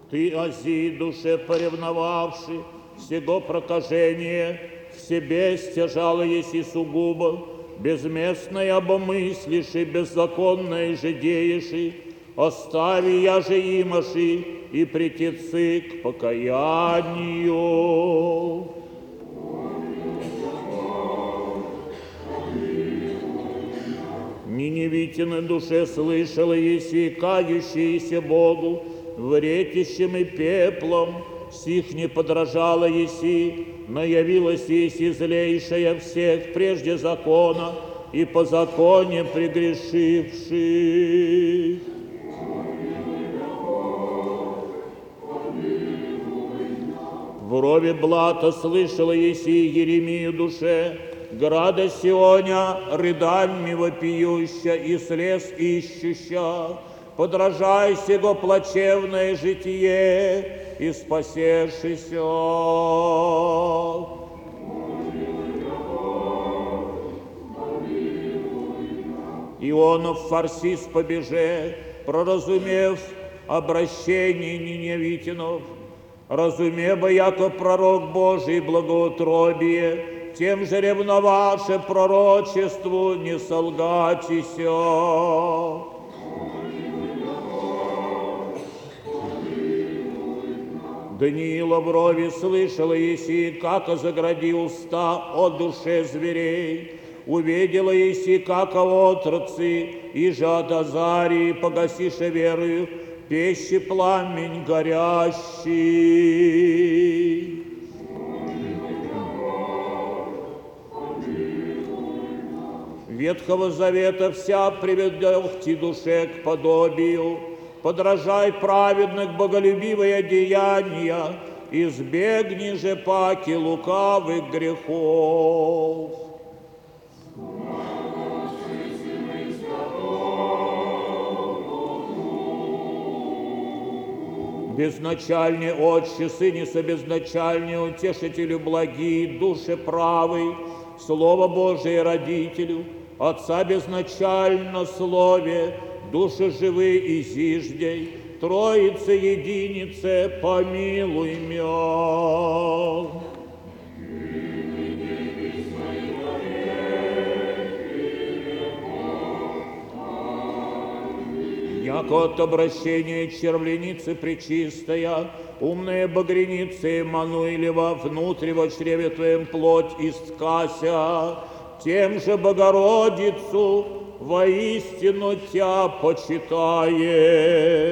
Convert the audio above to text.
Ты, ози, душе поревновавши, сего прокажения, в себе стяжала еси сугубо, безместное обомыслишь и беззаконное же дееши, остави я же имаши и притецы к покаянию. Ниневитины душе слышала еси, кающиеся Богу, вретищем и пеплом, сих не подражала еси, но явилась еси злейшая всех прежде закона и по законе прегрешивших. В рове блата слышала еси Еремию душе, града Сионя, рыданьми вопиюща и слез ищуща, подражай сего плачевное житие и спасешися. Ионов Фарсис побеже, проразумев обращение Ниневитинов, разумеба, яко пророк Божий благоутробие, тем же ревноваше пророчеству не солгатися. Даниила в рове слышала еси, как загради уста о душе зверей, увидела еси, как отроцы, и же от Азарии погасише верою, пещи пламень горящий. Ветхого Завета вся приведел к ти душе к подобию, подражай праведных боголюбивые деяния, избегни же паки лукавых грехов. Безначальный Отче, Сыне собезначальный, Утешителю благий, душе правый, Слово Божие родителю, Отца безначально Слове, души живы и зиждей, Троице единице помилуй мя. Яко от обращения червленицы пречистая, умная багреница Эммануилева, внутри во чреве твоем плоть искася, тем же Богородицу воистину тя почитает.